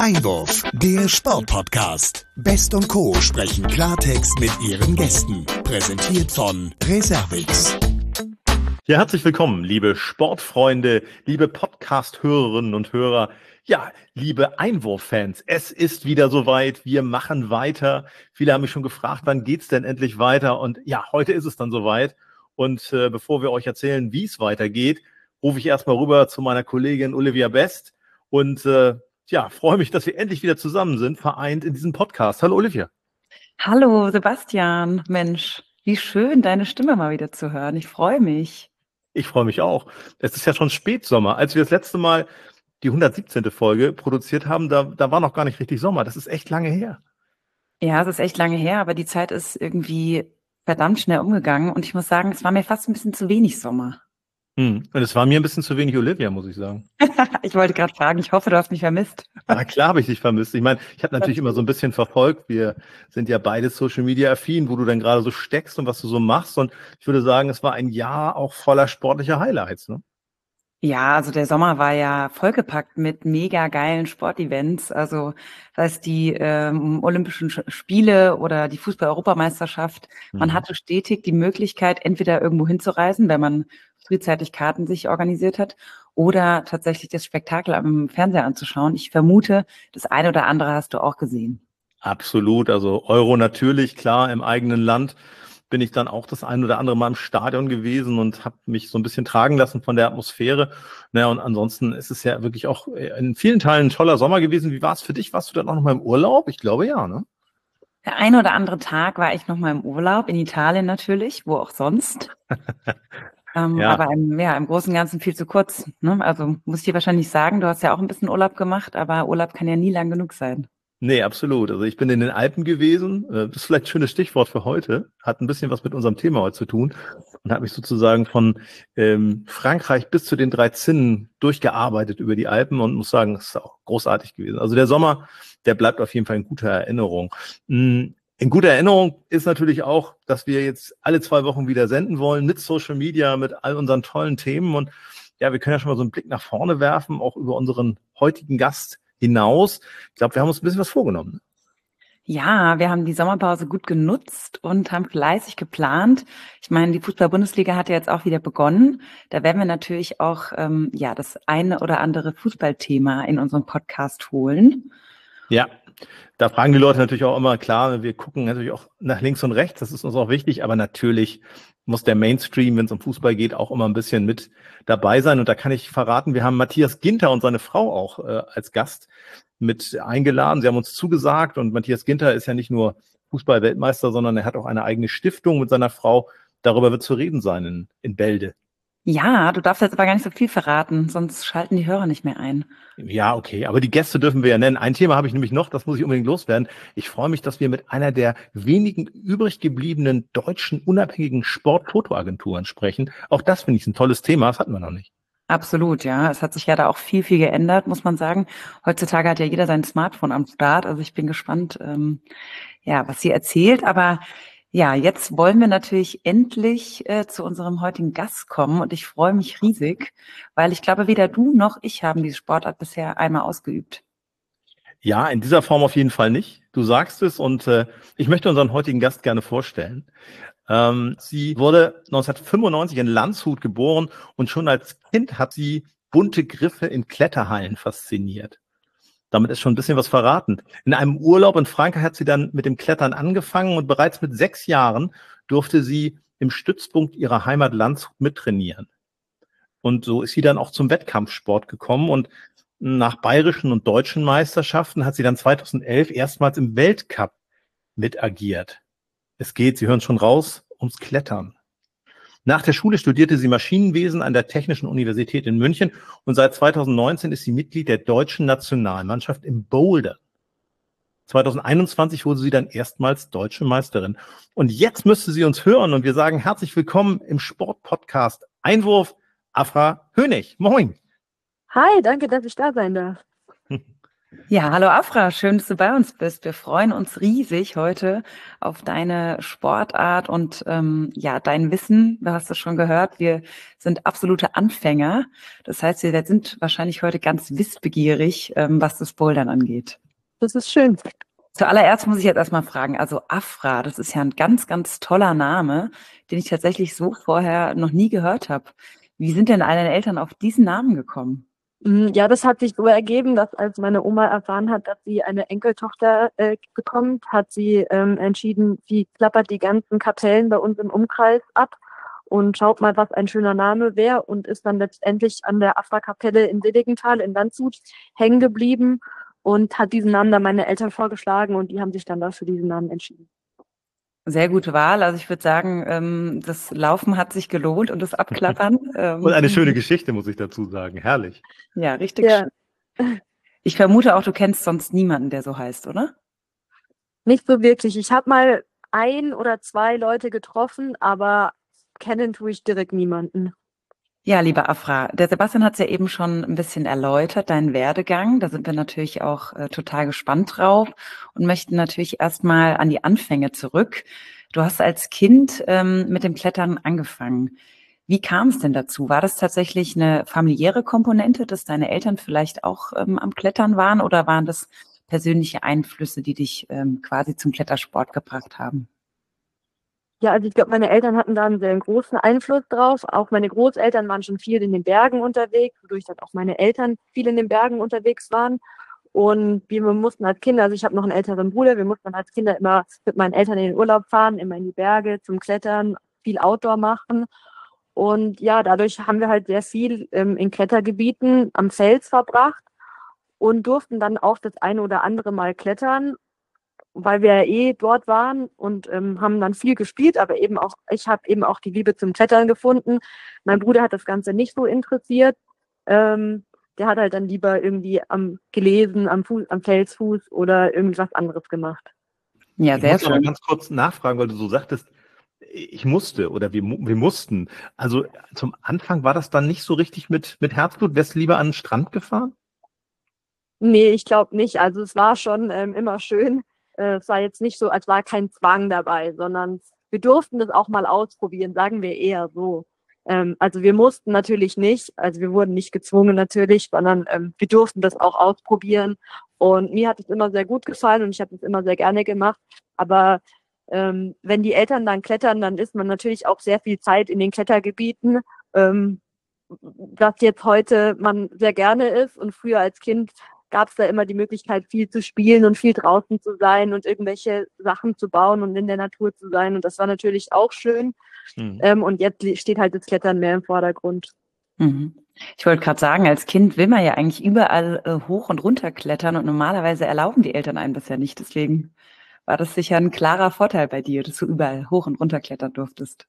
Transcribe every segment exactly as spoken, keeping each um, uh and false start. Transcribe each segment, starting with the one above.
Einwurf, der Sportpodcast. Best und Co. sprechen Klartext mit ihren Gästen. Präsentiert von Reservix. Ja, herzlich willkommen, liebe Sportfreunde, liebe Podcast-Hörerinnen und Hörer. Ja, liebe Einwurf-Fans, es ist wieder soweit. Wir machen weiter. Viele haben mich schon gefragt, wann geht's denn endlich weiter? Und ja, heute ist es dann soweit. Und äh, bevor wir euch erzählen, wie es weitergeht, rufe ich erstmal rüber zu meiner Kollegin Olivia Best und äh, ja, freue mich, dass wir endlich wieder zusammen sind, vereint in diesem Podcast. Hallo Olivia. Hallo Sebastian, Mensch, wie schön, deine Stimme mal wieder zu hören. Ich freue mich. Ich freue mich auch. Es ist ja schon Spätsommer. Als wir das letzte Mal die hundertsiebzehnte Folge produziert haben, da, da war noch gar nicht richtig Sommer. Das ist echt lange her. Ja, es ist echt lange her, aber die Zeit ist irgendwie verdammt schnell umgegangen und ich muss sagen, es war mir fast ein bisschen zu wenig Sommer. Hm. Und es war mir ein bisschen zu wenig Olivia, muss ich sagen. Ich wollte gerade fragen, ich hoffe, du hast mich vermisst. Na klar habe ich dich vermisst. Ich meine, ich habe natürlich immer so ein bisschen verfolgt. Wir sind ja beide Social Media affin, wo du dann gerade so steckst und was du so machst. Und ich würde sagen, es war ein Jahr auch voller sportlicher Highlights, ne? Ja, also der Sommer war ja vollgepackt mit mega geilen Sportevents. Also sei es die ähm, Olympischen Spiele oder die Fußball-Europameisterschaft. Man Mhm. hatte stetig die Möglichkeit, entweder irgendwo hinzureisen, wenn man frühzeitig Karten sich organisiert hat, oder tatsächlich das Spektakel am Fernseher anzuschauen. Ich vermute, das eine oder andere hast du auch gesehen. Absolut. Also Euro natürlich, klar, im eigenen Land bin ich dann auch das ein oder andere Mal im Stadion gewesen und habe mich so ein bisschen tragen lassen von der Atmosphäre. Naja, und ansonsten ist es ja wirklich auch in vielen Teilen ein toller Sommer gewesen. Wie war es für dich? Warst du dann auch noch mal im Urlaub? Ich glaube ja, ne? Der eine oder andere Tag war ich noch mal im Urlaub, in Italien natürlich, wo auch sonst. Ähm, Ja. aber im, ja, im Großen und Ganzen viel zu kurz. Ne? Also muss ich dir wahrscheinlich sagen, du hast ja auch ein bisschen Urlaub gemacht, aber Urlaub kann ja nie lang genug sein. Nee, absolut. Also ich bin in den Alpen gewesen. Äh, Das ist vielleicht ein schönes Stichwort für heute. Hat ein bisschen was mit unserem Thema heute zu tun und habe mich sozusagen von ähm, Frankreich bis zu den drei Zinnen durchgearbeitet über die Alpen und muss sagen, es ist auch großartig gewesen. Also der Sommer, der bleibt auf jeden Fall in guter Erinnerung. Mm, In guter Erinnerung ist natürlich auch, dass wir jetzt alle zwei Wochen wieder senden wollen mit Social Media, mit all unseren tollen Themen. Und ja, wir können ja schon mal so einen Blick nach vorne werfen, auch über unseren heutigen Gast hinaus. Ich glaube, wir haben uns ein bisschen was vorgenommen. Ja, wir haben die Sommerpause gut genutzt und haben fleißig geplant. Ich meine, die Fußball-Bundesliga hat ja jetzt auch wieder begonnen. Da werden wir natürlich auch ähm, ja das eine oder andere Fußballthema in unseren Podcast holen. Ja, da fragen die Leute natürlich auch immer, klar, wir gucken natürlich auch nach links und rechts, das ist uns auch wichtig, aber natürlich muss der Mainstream, wenn es um Fußball geht, auch immer ein bisschen mit dabei sein. Und da kann ich verraten, wir haben Matthias Ginter und seine Frau auch äh, als Gast mit eingeladen. Sie haben uns zugesagt und Matthias Ginter ist ja nicht nur Fußball-Weltmeister, sondern er hat auch eine eigene Stiftung mit seiner Frau. Darüber wird zu reden sein in, in Bälde. Ja, du darfst jetzt aber gar nicht so viel verraten, sonst schalten die Hörer nicht mehr ein. Ja, okay, aber die Gäste dürfen wir ja nennen. Ein Thema habe ich nämlich noch, das muss ich unbedingt loswerden. Ich freue mich, dass wir mit einer der wenigen übrig gebliebenen deutschen unabhängigen Sportfotoagenturen sprechen. Auch das finde ich ein tolles Thema, das hatten wir noch nicht. Absolut, ja. Es hat sich ja da auch viel, viel geändert, muss man sagen. Heutzutage hat ja jeder sein Smartphone am Start. Also ich bin gespannt, ähm, ja, was sie erzählt. Aber ja, jetzt wollen wir natürlich endlich äh, zu unserem heutigen Gast kommen und ich freue mich riesig, weil ich glaube, weder du noch ich haben diese Sportart bisher einmal ausgeübt. Ja, in dieser Form auf jeden Fall nicht. Du sagst es und äh, ich möchte unseren heutigen Gast gerne vorstellen. Ähm, sie wurde neunzehnhundertfünfundneunzig in Landshut geboren und schon als Kind hat sie bunte Griffe in Kletterhallen fasziniert. Damit ist schon ein bisschen was verraten. In einem Urlaub in Frankreich hat sie dann mit dem Klettern angefangen und bereits mit sechs Jahren durfte sie im Stützpunkt ihrer Heimat Landshut mittrainieren. Und so ist sie dann auch zum Wettkampfsport gekommen und nach bayerischen und deutschen Meisterschaften hat sie dann zweitausendelf erstmals im Weltcup mitagiert. Es geht, Sie hören schon raus, ums Klettern. Nach der Schule studierte sie Maschinenwesen an der Technischen Universität in München und seit zweitausendneunzehn ist sie Mitglied der deutschen Nationalmannschaft im Bouldern. zweitausendeinundzwanzig wurde sie dann erstmals deutsche Meisterin. Und jetzt müsste sie uns hören und wir sagen herzlich willkommen im Sportpodcast Einwurf, Afra Hönig. Moin. Hi, danke, dass ich da sein darf. Ja, hallo Afra, schön, dass du bei uns bist. Wir freuen uns riesig heute auf deine Sportart und ähm, ja, dein Wissen. Du hast es schon gehört, wir sind absolute Anfänger. Das heißt, wir sind wahrscheinlich heute ganz wissbegierig, ähm, was das Bouldern angeht. Das ist schön. Zuallererst muss ich jetzt erstmal fragen, also Afra, das ist ja ein ganz, ganz toller Name, den ich tatsächlich so vorher noch nie gehört habe. Wie sind denn deine Eltern auf diesen Namen gekommen? Ja, das hat sich so ergeben, dass als meine Oma erfahren hat, dass sie eine Enkeltochter äh, bekommt, hat sie ähm, entschieden, sie klappert die ganzen Kapellen bei uns im Umkreis ab und schaut mal, was ein schöner Name wäre und ist dann letztendlich an der Afra-Kapelle in Seligenthal in Landshut hängen geblieben und hat diesen Namen dann meine Eltern vorgeschlagen und die haben sich dann dafür diesen Namen entschieden. Sehr gute Wahl. Also ich würde sagen, ähm, das Laufen hat sich gelohnt und das Abklappern. Ähm, Und eine schöne Geschichte, muss ich dazu sagen. Herrlich. Ja, richtig Ja. schön. Ich vermute auch, du kennst sonst niemanden, der so heißt, oder? Nicht so wirklich. Ich habe mal ein oder zwei Leute getroffen, aber kennen tue ich direkt niemanden. Ja, lieber Afra, der Sebastian hat es ja eben schon ein bisschen erläutert, deinen Werdegang. Da sind wir natürlich auch äh, total gespannt drauf und möchten natürlich erstmal an die Anfänge zurück. Du hast als Kind ähm, mit dem Klettern angefangen. Wie kam es denn dazu? War das tatsächlich eine familiäre Komponente, dass deine Eltern vielleicht auch ähm, am Klettern waren oder waren das persönliche Einflüsse, die dich ähm, quasi zum Klettersport gebracht haben? Ja, also ich glaube, meine Eltern hatten da einen sehr großen Einfluss drauf. Auch meine Großeltern waren schon viel in den Bergen unterwegs, wodurch dann auch meine Eltern viel in den Bergen unterwegs waren. Und wir mussten als Kinder, also ich habe noch einen älteren Bruder, wir mussten dann als Kinder immer mit meinen Eltern in den Urlaub fahren, immer in die Berge zum Klettern, viel Outdoor machen. Und ja, dadurch haben wir halt sehr viel ähm, in Klettergebieten am Fels verbracht und durften dann auch das eine oder andere Mal klettern, weil wir ja eh dort waren und ähm, haben dann viel gespielt, aber eben auch, ich habe eben auch die Liebe zum Klettern gefunden. Mein Bruder hat das Ganze nicht so interessiert. Ähm, der hat halt dann lieber irgendwie am gelesen, am, Fuß, am Felsfuß oder irgendwas anderes gemacht. Ja, Ich sehr muss aber schön. ganz kurz nachfragen, weil du so sagtest, ich musste oder wir, mu- wir mussten. Also zum Anfang war das dann nicht so richtig mit, mit Herzblut. Wärst du lieber an den Strand gefahren? Nee, ich glaube nicht. Also es war schon ähm, immer schön. Äh, es war jetzt nicht so, als war kein Zwang dabei, sondern wir durften das auch mal ausprobieren, sagen wir eher so. Ähm, also wir mussten natürlich nicht, also wir wurden nicht gezwungen natürlich, sondern ähm, wir durften das auch ausprobieren. Und mir hat es immer sehr gut gefallen und ich habe es immer sehr gerne gemacht. Aber ähm, wenn die Eltern dann klettern, dann ist man natürlich auch sehr viel Zeit in den Klettergebieten. Ähm, was jetzt heute man sehr gerne ist und früher als Kind gab es da immer die Möglichkeit, viel zu spielen und viel draußen zu sein und irgendwelche Sachen zu bauen und in der Natur zu sein. Und das war natürlich auch schön. Mhm. Ähm, und jetzt steht halt das Klettern mehr im Vordergrund. Mhm. Ich wollte gerade sagen, als Kind will man ja eigentlich überall äh, hoch und runter klettern und normalerweise erlauben die Eltern einem das ja nicht. Deswegen war das sicher ein klarer Vorteil bei dir, dass du überall hoch und runter klettern durftest.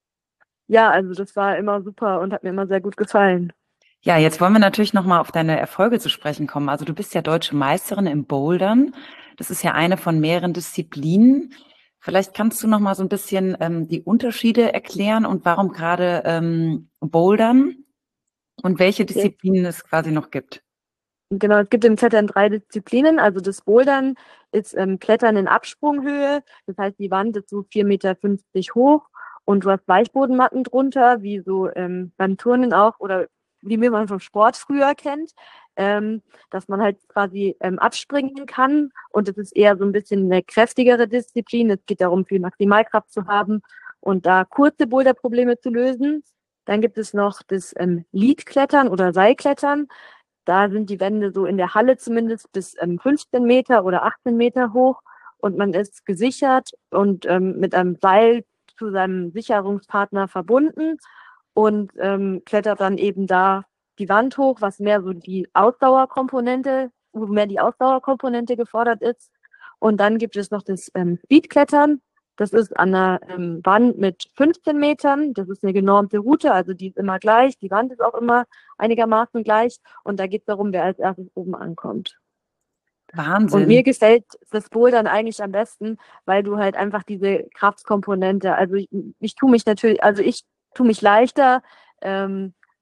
Ja, also das war immer super und hat mir immer sehr gut gefallen. Ja, jetzt wollen wir natürlich nochmal auf deine Erfolge zu sprechen kommen. Also du bist ja deutsche Meisterin im Bouldern. Das ist ja eine von mehreren Disziplinen. Vielleicht kannst du nochmal so ein bisschen ähm, die Unterschiede erklären und warum gerade ähm, Bouldern und welche Disziplinen es quasi noch gibt. Genau, es gibt im Klettern drei Disziplinen. Also das Bouldern ist ähm, Klettern in Absprunghöhe. Das heißt, die Wand ist so vier Meter fünfzig hoch und du hast Weichbodenmatten drunter, wie so ähm, beim Turnen auch oder wie man vom Sport früher kennt, ähm, dass man halt quasi ähm, abspringen kann. Und es ist eher so ein bisschen eine kräftigere Disziplin. Es geht darum, viel Maximalkraft zu haben und da kurze Boulderprobleme zu lösen. Dann gibt es noch das ähm, Leadklettern oder Seilklettern. Da sind die Wände so in der Halle zumindest bis ähm, fünfzehn Meter oder achtzehn Meter hoch und man ist gesichert und ähm, mit einem Seil zu seinem Sicherungspartner verbunden und ähm, klettert dann eben da die Wand hoch, was mehr so die Ausdauerkomponente, wo mehr die Ausdauerkomponente gefordert ist. Und dann gibt es noch das ähm, Speedklettern. Das ist an einer ähm, Wand mit fünfzehn Metern. Das ist eine genormte Route, also die ist immer gleich. Die Wand ist auch immer einigermaßen gleich. Und da geht es darum, wer als erstes oben ankommt. Wahnsinn. Und mir gefällt das Bouldern eigentlich am besten, weil du halt einfach diese Kraftkomponente, also ich, ich tue mich natürlich, also ich tue mich leichter, ähm,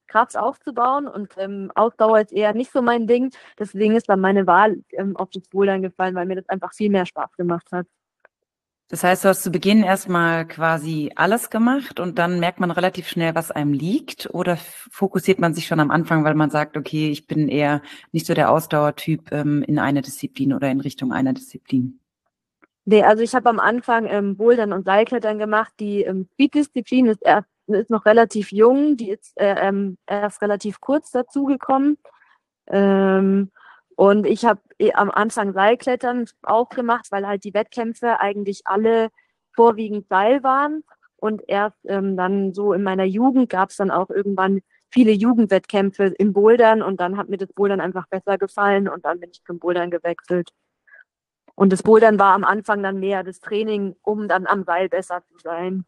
Kraft aufzubauen und ähm, Ausdauer ist eher nicht so mein Ding. Deswegen ist dann meine Wahl ähm, auf das Bouldern gefallen, weil mir das einfach viel mehr Spaß gemacht hat. Das heißt, du hast zu Beginn erstmal quasi alles gemacht und dann merkt man relativ schnell, was einem liegt, oder fokussiert man sich schon am Anfang, weil man sagt, okay, ich bin eher nicht so der Ausdauertyp ähm, in einer Disziplin oder in Richtung einer Disziplin? Nee, also ich habe am Anfang ähm, Bouldern und Seilklettern gemacht. Die ähm, Speed-Disziplin ist, erst, ist noch relativ jung, die ist äh, ähm, erst relativ kurz dazugekommen. Ähm, und ich habe eh am Anfang Seilklettern auch gemacht, weil halt die Wettkämpfe eigentlich alle vorwiegend Seil waren. Und erst ähm, dann so in meiner Jugend gab es dann auch irgendwann viele Jugendwettkämpfe im Bouldern und dann hat mir das Bouldern einfach besser gefallen und dann bin ich zum Bouldern gewechselt. Und das Bouldern war am Anfang dann mehr das Training, um dann am Seil besser zu sein.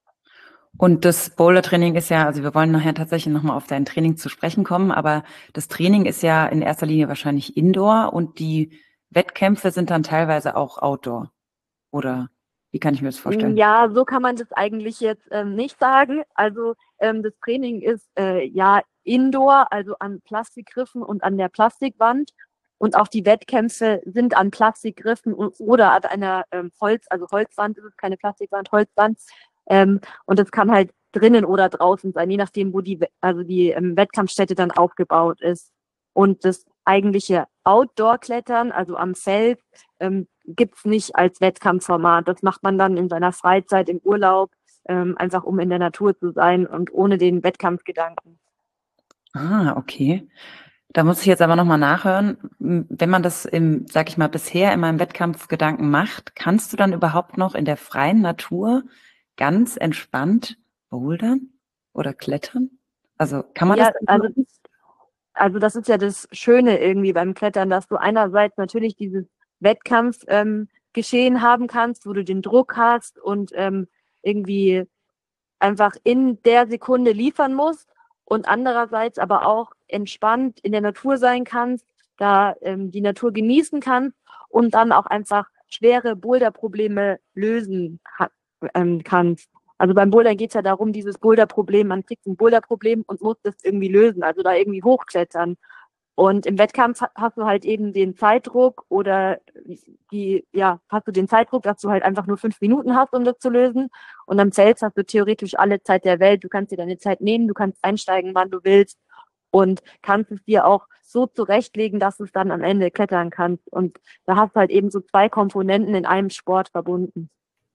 Und das Bouldertraining ist ja, also wir wollen nachher tatsächlich nochmal auf dein Training zu sprechen kommen, aber das Training ist ja in erster Linie wahrscheinlich Indoor und die Wettkämpfe sind dann teilweise auch Outdoor. Oder wie kann ich mir das vorstellen? Ja, so kann man das eigentlich jetzt ähm, nicht sagen. Also ähm, das Training ist äh, ja Indoor, also an Plastikgriffen und an der Plastikwand. Und auch die Wettkämpfe sind an Plastikgriffen oder an einer ähm, Holz, also Holzwand, das ist keine Plastikwand, Holzwand. Ähm, und das kann halt drinnen oder draußen sein, je nachdem, wo die, also die ähm, Wettkampfstätte dann aufgebaut ist. Und das eigentliche Outdoor-Klettern, also am Feld, ähm, gibt's nicht als Wettkampfformat. Das macht man dann in seiner Freizeit, im Urlaub, ähm, einfach um in der Natur zu sein und ohne den Wettkampfgedanken. Ah, okay. Da muss ich jetzt aber nochmal nachhören. Wenn man das im, sag ich mal, bisher in meinem Wettkampfgedanken macht, kannst du dann überhaupt noch in der freien Natur ganz entspannt bouldern oder klettern? Also kann man Ja, das? also, also das ist ja das Schöne irgendwie beim Klettern, dass du einerseits natürlich dieses Wettkampfgeschehen ähm, haben kannst, wo du den Druck hast und ähm, irgendwie einfach in der Sekunde liefern musst und andererseits aber auch entspannt in der Natur sein kannst, da ähm, die Natur genießen kannst und dann auch einfach schwere Boulderprobleme lösen ähm, kannst. Also beim Bouldern geht es ja darum, dieses Boulderproblem, man kriegt ein Boulderproblem und muss das irgendwie lösen, also da irgendwie hochklettern. Und im Wettkampf hast du halt eben den Zeitdruck oder die, ja, hast du den Zeitdruck, dass du halt einfach nur fünf Minuten hast, um das zu lösen. Und am Fels hast du theoretisch alle Zeit der Welt. Du kannst dir deine Zeit nehmen, du kannst einsteigen, wann du willst und kannst es dir auch so zurechtlegen, dass du es dann am Ende klettern kannst. Und da hast du halt eben so zwei Komponenten in einem Sport verbunden.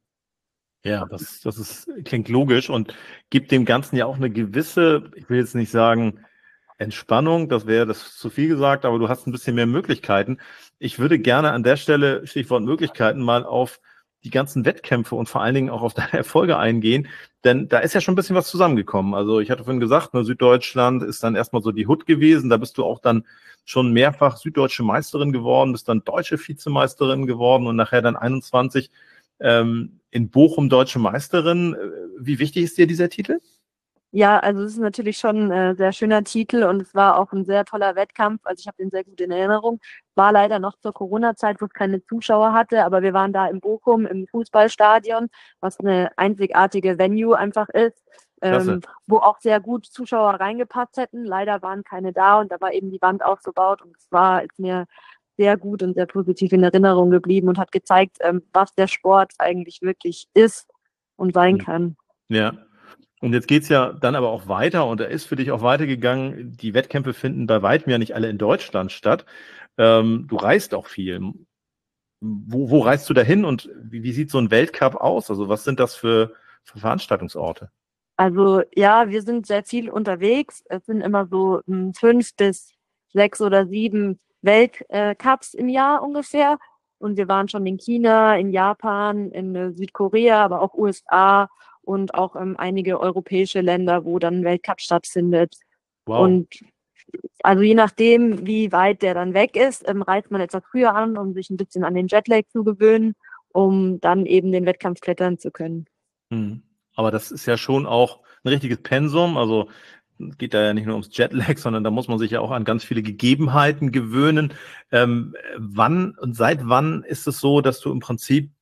Ja, das, das ist, klingt logisch und gibt dem Ganzen ja auch eine gewisse, ich will jetzt nicht sagen, Entspannung, das wäre das zu viel gesagt, aber du hast ein bisschen mehr Möglichkeiten. Ich würde gerne an der Stelle, Stichwort Möglichkeiten, mal auf die ganzen Wettkämpfe und vor allen Dingen auch auf deine Erfolge eingehen, denn da ist ja schon ein bisschen was zusammengekommen. Also ich hatte vorhin gesagt, ne, Süddeutschland ist dann erstmal so die Hut gewesen, da bist du auch dann schon mehrfach süddeutsche Meisterin geworden, bist dann deutsche Vizemeisterin geworden und nachher dann einundzwanzig ähm, in Bochum deutsche Meisterin. Wie wichtig ist dir dieser Titel? Ja, also es ist natürlich schon ein äh, sehr schöner Titel und es war auch ein sehr toller Wettkampf. Also ich habe den sehr gut in Erinnerung. War leider noch zur Corona-Zeit, wo es keine Zuschauer hatte, aber wir waren da in Bochum im Fußballstadion, was eine einzigartige Venue einfach ist, ähm, wo auch sehr gut Zuschauer reingepasst hätten. Leider waren keine da und da war eben die Wand aufgebaut und es war ist mir sehr gut und sehr positiv in Erinnerung geblieben und hat gezeigt, ähm, was der Sport eigentlich wirklich ist und sein ja. kann. Ja. Und jetzt geht's ja dann aber auch weiter und er ist für dich auch weitergegangen. Die Wettkämpfe finden bei weitem ja nicht alle in Deutschland statt. Ähm, du reist auch viel. Wo, wo reist du da hin und wie, wie sieht so ein Weltcup aus? Also was sind das für, für Veranstaltungsorte? Also ja, wir sind sehr viel unterwegs. Es sind immer so m, fünf bis sechs oder sieben Weltcups im Jahr ungefähr. Und wir waren schon in China, in Japan, in äh, Südkorea, aber auch U S A und auch ähm, einige europäische Länder, wo dann ein Weltcup stattfindet. Wow. Und also je nachdem, wie weit der dann weg ist, ähm, reist man etwas früher an, um sich ein bisschen an den Jetlag zu gewöhnen, um dann eben den Wettkampf klettern zu können. Hm. Aber das ist ja schon auch ein richtiges Pensum. Also es geht da ja nicht nur ums Jetlag, sondern da muss man sich ja auch an ganz viele Gegebenheiten gewöhnen. Ähm, wann und seit wann ist es so, dass du im Prinzip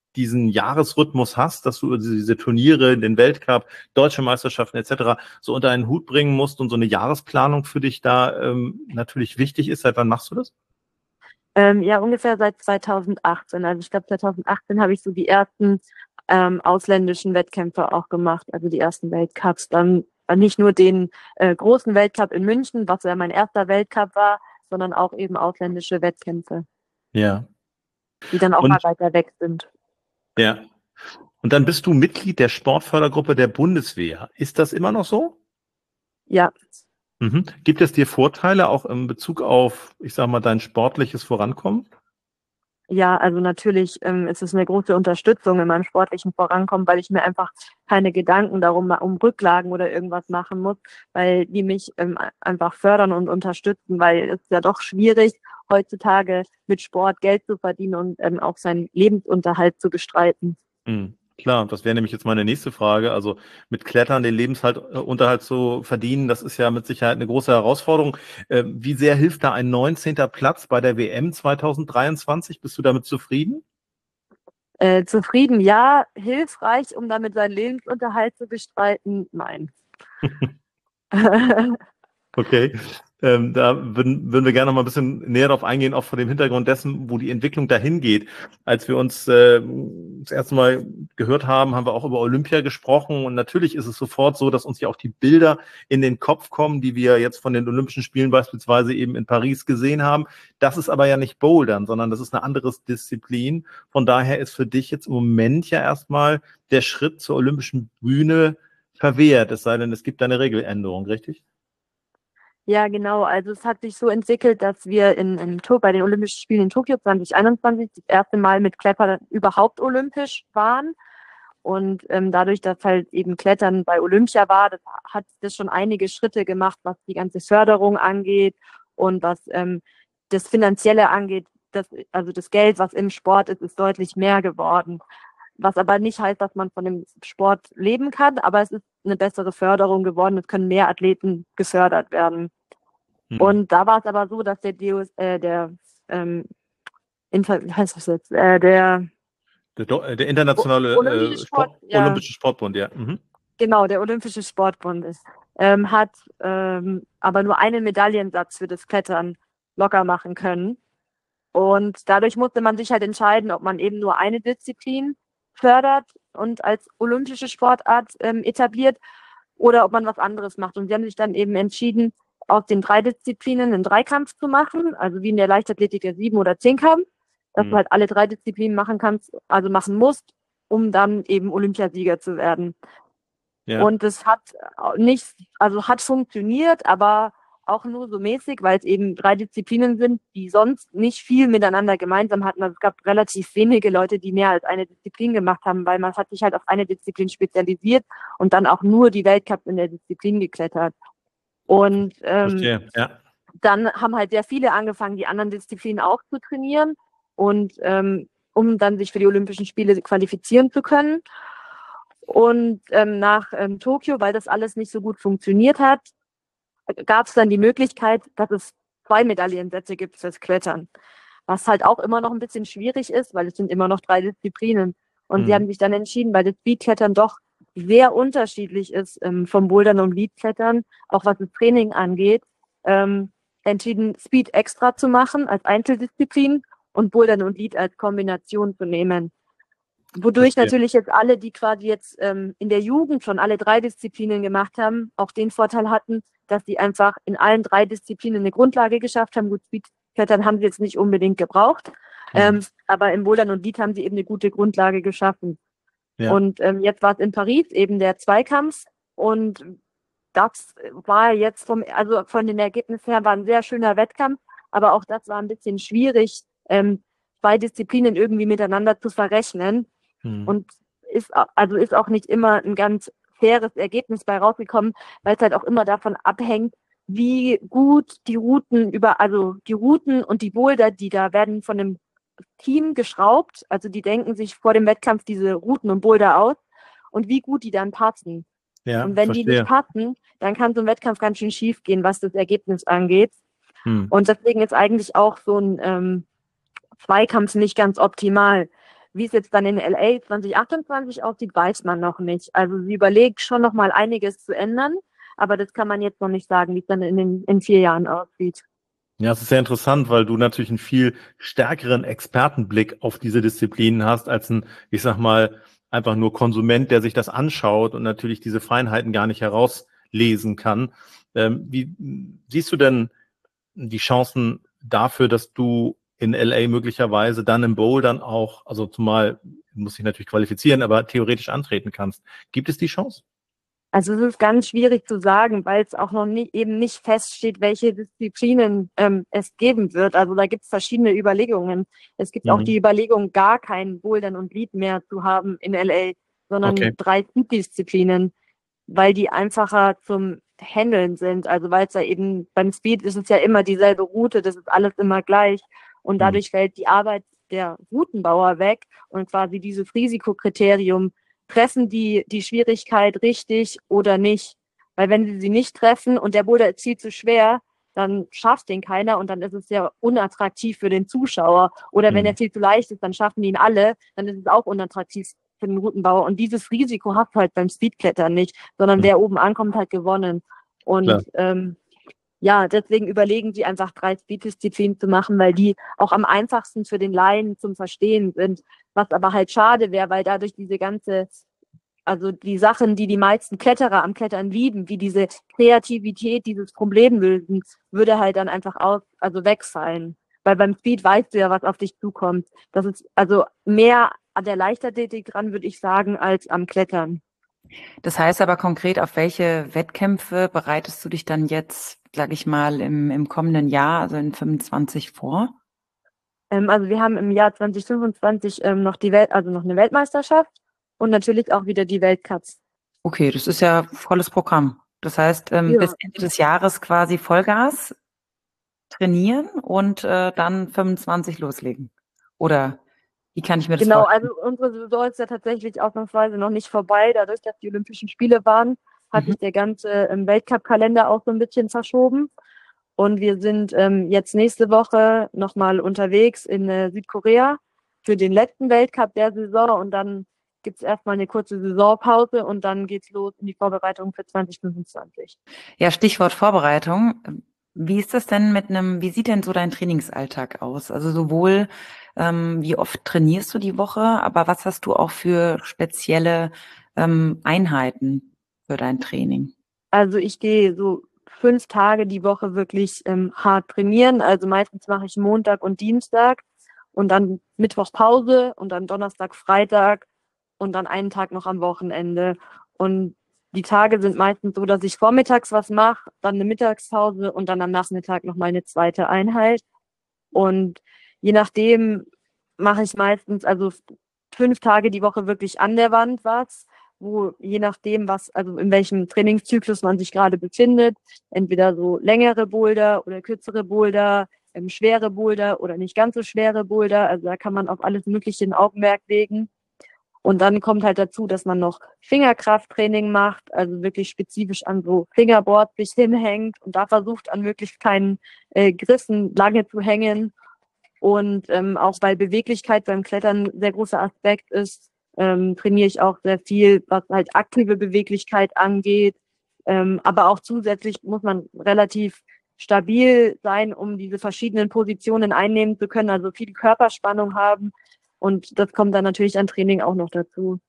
diesen Jahresrhythmus hast, dass du diese Turniere, den Weltcup, deutsche Meisterschaften et cetera so unter einen Hut bringen musst und so eine Jahresplanung für dich da ähm, natürlich wichtig ist. Seit wann machst du das? Ähm, ja, ungefähr seit zweitausendachtzehn. Also ich glaube, zweitausendachtzehn habe ich so die ersten ähm, ausländischen Wettkämpfe auch gemacht, also die ersten Weltcups. Dann äh, nicht nur den äh, großen Weltcup in München, was ja mein erster Weltcup war, sondern auch eben ausländische Wettkämpfe, Ja. die dann auch Und mal weiter weg sind. ja. Und dann bist du Mitglied der Sportfördergruppe der Bundeswehr. Ist das immer noch so? Ja. Mhm. Gibt es dir Vorteile auch in Bezug auf, ich sag mal, dein sportliches Vorankommen? Ja, also natürlich ähm, ist es eine große Unterstützung in meinem sportlichen Vorankommen, weil ich mir einfach keine Gedanken darum ma- um Rücklagen oder irgendwas machen muss, weil die mich ähm, einfach fördern und unterstützen, weil es ist ja doch schwierig, heutzutage mit Sport Geld zu verdienen und ähm, auch seinen Lebensunterhalt zu bestreiten. Mhm. Klar, das wäre nämlich jetzt meine nächste Frage. Also mit Klettern den Lebensunterhalt zu verdienen, das ist ja mit Sicherheit eine große Herausforderung. Äh, Wie sehr hilft da ein neunzehnter Platz bei der W M zweitausenddreiundzwanzig? Bist du damit zufrieden? Äh, zufrieden, ja, hilfreich, um damit seinen Lebensunterhalt zu bestreiten, nein. Okay, ähm, da würden, würden wir gerne noch mal ein bisschen näher darauf eingehen, auch vor dem Hintergrund dessen, wo die Entwicklung dahin geht. Als wir uns äh, das erste Mal gehört haben, haben wir auch über Olympia gesprochen und natürlich ist es sofort so, dass uns ja auch die Bilder in den Kopf kommen, die wir jetzt von den Olympischen Spielen beispielsweise eben in Paris gesehen haben. Das ist aber ja nicht Bouldern, sondern das ist eine andere Disziplin. Von daher ist für dich jetzt im Moment ja erstmal der Schritt zur Olympischen Bühne verwehrt, es sei denn, es gibt eine Regeländerung, richtig? Ja, genau. Also es hat sich so entwickelt, dass wir in, in To- bei den Olympischen Spielen in Tokio zwanzig einundzwanzig das erste Mal mit Klettern überhaupt olympisch waren. Und ähm, dadurch, dass halt eben Klettern bei Olympia war, das hat das schon einige Schritte gemacht, was die ganze Förderung angeht und was ähm, das Finanzielle angeht. Das, also das Geld, was im Sport ist, ist deutlich mehr geworden. Was aber nicht heißt, dass man von dem Sport leben kann, aber es ist eine bessere Förderung geworden. Es können mehr Athleten gefördert werden. Hm. Und da war es aber so, dass der D O S, äh, der, ähm, Inter, wie heißt das jetzt, äh, der Der, Do- äh, der internationale Olympische äh, Sport, Sport, ja, Olympische Sportbund, ja. Mhm. genau, der Olympische Sportbund ist, ähm, hat ähm, aber nur einen Medaillensatz für das Klettern locker machen können. Und dadurch musste man sich halt entscheiden, ob man eben nur eine Disziplin fördert und als olympische Sportart ähm, etabliert oder ob man was anderes macht. Und sie haben sich dann eben entschieden, aus den drei Disziplinen einen Dreikampf zu machen, also wie in der Leichtathletik der Sieben- oder Zehnkampf, dass Mhm. du halt alle drei Disziplinen machen kannst, also machen musst, um dann eben Olympiasieger zu werden. Ja. Und es hat nicht, also hat funktioniert, aber auch nur so mäßig, weil es eben drei Disziplinen sind, die sonst nicht viel miteinander gemeinsam hatten. Also es gab relativ wenige Leute, die mehr als eine Disziplin gemacht haben, weil man hat sich halt auf eine Disziplin spezialisiert und dann auch nur die Weltcups in der Disziplin geklettert. Und ähm, Verstehe, ja. dann haben halt sehr viele angefangen, die anderen Disziplinen auch zu trainieren und ähm, um dann sich für die Olympischen Spiele qualifizieren zu können. Und ähm, nach ähm, Tokio, weil das alles nicht so gut funktioniert hat, gab es dann die Möglichkeit, dass es zwei Medaillensätze gibt fürs Klettern. Was halt auch immer noch ein bisschen schwierig ist, weil es sind immer noch drei Disziplinen. Und Mhm. sie haben sich dann entschieden, weil das Speedklettern doch sehr unterschiedlich ist ähm, vom Bouldern und Leadklettern, auch was das Training angeht, ähm, entschieden, Speed extra zu machen als Einzeldisziplin und Bouldern und Lead als Kombination zu nehmen. Wodurch Verstehe. natürlich jetzt alle, die quasi jetzt ähm, in der Jugend schon alle drei Disziplinen gemacht haben, auch den Vorteil hatten, dass sie einfach in allen drei Disziplinen eine Grundlage geschafft haben. Gut, Speedklettern haben sie jetzt nicht unbedingt gebraucht, Mhm. ähm, aber im Bouldern und Lead haben sie eben eine gute Grundlage geschaffen. Ja. Und ähm, jetzt war es in Paris eben der Zweikampf und das war jetzt vom, also von den Ergebnissen her war ein sehr schöner Wettkampf, aber auch das war ein bisschen schwierig, ähm, zwei Disziplinen irgendwie miteinander zu verrechnen. Mhm. Und ist, also ist auch nicht immer ein ganz faires Ergebnis bei rausgekommen, weil es halt auch immer davon abhängt, wie gut die Routen über, also die Routen und die Boulder, die da werden von einem Team geschraubt, also die denken sich vor dem Wettkampf diese Routen und Boulder aus und wie gut die dann passen. Ja, Und wenn die nicht verstehe. passen, dann kann so ein Wettkampf ganz schön schief gehen, was das Ergebnis angeht. Mhm. Und deswegen ist eigentlich auch so ein ähm, Zweikampf nicht ganz optimal. wie es jetzt dann in L A zwanzig achtundzwanzig aussieht, weiß man noch nicht. Also sie überlegt schon noch mal einiges zu ändern, aber das kann man jetzt noch nicht sagen, wie es dann in den in vier Jahren aussieht. Ja, es ist sehr interessant, weil du natürlich einen viel stärkeren Expertenblick auf diese Disziplinen hast, als ein, ich sag mal, einfach nur Konsument, der sich das anschaut und natürlich diese Feinheiten gar nicht herauslesen kann. Ähm, wie siehst du denn die Chancen dafür, dass du in L A möglicherweise dann im Bowl dann auch, also zumal, muss ich natürlich qualifizieren, aber theoretisch antreten kannst? Gibt es die Chance? Also es ist ganz schwierig zu sagen, weil es auch noch nie, eben nicht feststeht, welche Disziplinen ähm, es geben wird. Also da gibt es verschiedene Überlegungen. Es gibt Mhm. auch die Überlegung, gar kein Bouldern und Lead mehr zu haben in L A, sondern Okay. drei Speed-Disziplinen, weil die einfacher zum Handeln sind. Also weil es ja eben beim Speed ist es ja immer dieselbe Route, das ist alles immer gleich. Und dadurch fällt die Arbeit der Routenbauer weg und quasi dieses Risikokriterium, treffen die die Schwierigkeit richtig oder nicht? Weil wenn sie sie nicht treffen und der Boulder ist viel zu schwer, dann schafft den keiner und dann ist es ja unattraktiv für den Zuschauer. Oder wenn Mhm. er viel zu leicht ist, dann schaffen die ihn alle, dann ist es auch unattraktiv für den Routenbauer. Und dieses Risiko hast du halt beim Speedklettern nicht, sondern Mhm. wer oben ankommt, hat gewonnen. Und Klar. ähm, ja, deswegen überlegen sie einfach drei Speed-Disziplinen zu machen, weil die auch am einfachsten für den Laien zum Verstehen sind. Was aber halt schade wäre, weil dadurch diese ganze, also die Sachen, die die meisten Kletterer am Klettern lieben, wie diese Kreativität, dieses Problemlösen, würde halt dann einfach aus, also wegfallen. Weil beim Speed weißt du ja, was auf dich zukommt. Das ist also mehr an der Leichtathletik dran, würde ich sagen, als am Klettern. Das heißt aber konkret, auf welche Wettkämpfe bereitest du dich dann jetzt, sage ich mal, im, im kommenden Jahr, also in fünfundzwanzig vor? Ähm, also wir haben im Jahr zwanzig fünfundzwanzig ähm, noch die Welt, also noch eine Weltmeisterschaft und natürlich auch wieder die Weltcups. Okay, das ist ja volles Programm. Das heißt, ähm, Ja. bis Ende des Jahres quasi Vollgas trainieren und äh, dann fünfundzwanzig loslegen. Oder wie kann ich mir das Genau, vorstellen? also unsere Saison ist ja tatsächlich ausnahmsweise noch nicht vorbei. Dadurch, dass die Olympischen Spiele waren, hat Mhm. sich der ganze ähm, Weltcup-Kalender auch so ein bisschen verschoben. Und wir sind ähm, jetzt nächste Woche nochmal unterwegs in äh, Südkorea für den letzten Weltcup der Saison. Und dann gibt es erstmal eine kurze Saisonpause und dann geht's los in die Vorbereitung für zwanzig fünfundzwanzig. Ja, Stichwort Vorbereitung. Wie ist das denn mit einem, wie sieht denn so dein Trainingsalltag aus? Also sowohl, ähm, wie oft trainierst du die Woche, aber was hast du auch für spezielle ähm, Einheiten für dein Training? Also ich gehe so fünf Tage die Woche wirklich ähm, hart trainieren. Also meistens mache ich Montag und Dienstag und dann Mittwoch Pause und dann Donnerstag, Freitag und dann einen Tag noch am Wochenende. Und die Tage sind meistens so, dass ich vormittags was mache, dann eine Mittagspause und dann am Nachmittag nochmal eine zweite Einheit. Und je nachdem mache ich meistens also fünf Tage die Woche wirklich an der Wand was, wo je nachdem, was, also in welchem Trainingszyklus man sich gerade befindet, entweder so längere Boulder oder kürzere Boulder, ähm, schwere Boulder oder nicht ganz so schwere Boulder. Also da kann man auf alles Mögliche ein Augenmerk legen. Und dann kommt halt dazu, dass man noch Fingerkrafttraining macht, also wirklich spezifisch an so Fingerboards sich hinhängt und da versucht an möglichst keinen äh, Griffen lange zu hängen. Und ähm, auch weil Beweglichkeit beim Klettern ein sehr großer Aspekt ist, ähm, trainiere ich auch sehr viel, was halt aktive Beweglichkeit angeht. Ähm, aber auch zusätzlich muss man relativ stabil sein, um diese verschiedenen Positionen einnehmen zu können, also viel Körperspannung haben. Und das kommt dann natürlich an Training auch noch dazu.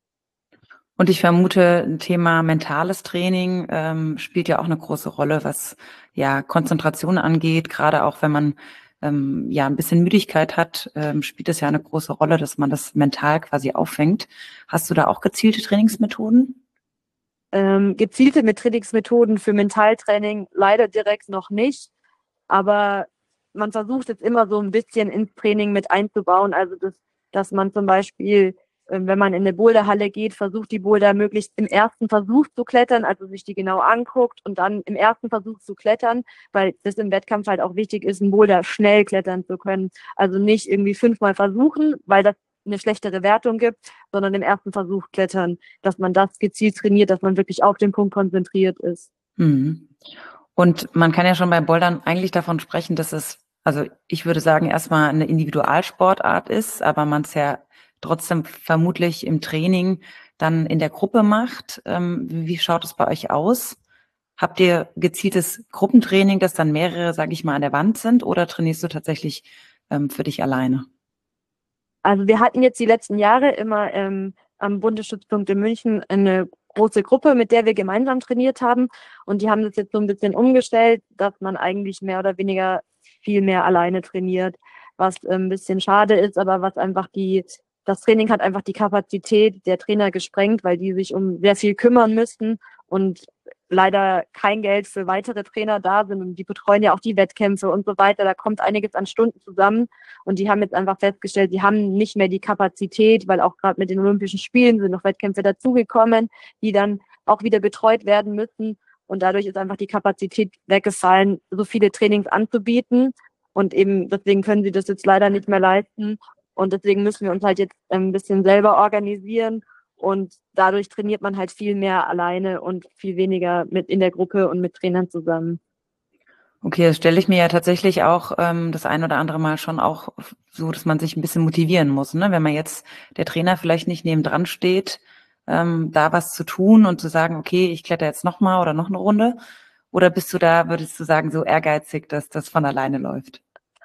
Und ich vermute, ein Thema mentales Training ähm, spielt ja auch eine große Rolle, was ja Konzentration angeht. Gerade auch wenn man ähm, ja ein bisschen Müdigkeit hat, ähm, spielt es ja eine große Rolle, dass man das mental quasi auffängt. Hast du da auch gezielte Trainingsmethoden? Ähm, gezielte mit Trainingsmethoden für Mentaltraining leider direkt noch nicht, aber man versucht es immer so ein bisschen ins Training mit einzubauen, also das, dass man zum Beispiel, äh, wenn man in eine Boulderhalle geht, versucht die Boulder möglichst im ersten Versuch zu klettern, also sich die genau anguckt und dann im ersten Versuch zu klettern, weil das im Wettkampf halt auch wichtig ist, einen Boulder schnell klettern zu können, also nicht irgendwie fünfmal versuchen, weil das eine schlechtere Wertung gibt, sondern im ersten Versuch klettern, dass man das gezielt trainiert, dass man wirklich auf den Punkt konzentriert ist. Mhm. Und man kann ja schon beim Bouldern eigentlich davon sprechen, dass es, also ich würde sagen, erstmal eine Individualsportart ist, aber man es ja trotzdem vermutlich im Training dann in der Gruppe macht. Ähm, wie schaut es bei euch aus? Habt ihr gezieltes Gruppentraining, dass dann mehrere, sage ich mal, an der Wand sind, oder trainierst du tatsächlich ähm, für dich alleine? Also wir hatten jetzt die letzten Jahre immer ähm, am Bundesstützpunkt in München eine große Gruppe, mit der wir gemeinsam trainiert haben. Und die haben das jetzt so ein bisschen umgestellt, dass man eigentlich mehr oder weniger viel mehr alleine trainiert, was äh, ein bisschen schade ist, aber was einfach die, das Training hat einfach die Kapazität der Trainer gesprengt, weil die sich um sehr viel kümmern müssten und leider kein Geld für weitere Trainer da sind, und die betreuen ja auch die Wettkämpfe und so weiter. Da kommt einiges an Stunden zusammen, und die haben jetzt einfach festgestellt, die haben nicht mehr die Kapazität, weil auch gerade mit den Olympischen Spielen sind noch Wettkämpfe dazugekommen, die dann auch wieder betreut werden müssen, und dadurch ist einfach die Kapazität weggefallen, so viele Trainings anzubieten, und eben deswegen können sie das jetzt leider nicht mehr leisten, und deswegen müssen wir uns halt jetzt ein bisschen selber organisieren. Und dadurch trainiert man halt viel mehr alleine und viel weniger mit in der Gruppe und mit Trainern zusammen. Okay, das stelle ich mir ja tatsächlich auch ähm, das ein oder andere Mal schon auch so, dass man sich ein bisschen motivieren muss, ne? Wenn man jetzt der Trainer vielleicht nicht nebendran steht, ähm, da was zu tun und zu sagen, okay, ich kletter jetzt noch mal oder noch eine Runde. Oder bist du da, würdest du sagen, so ehrgeizig, dass das von alleine läuft?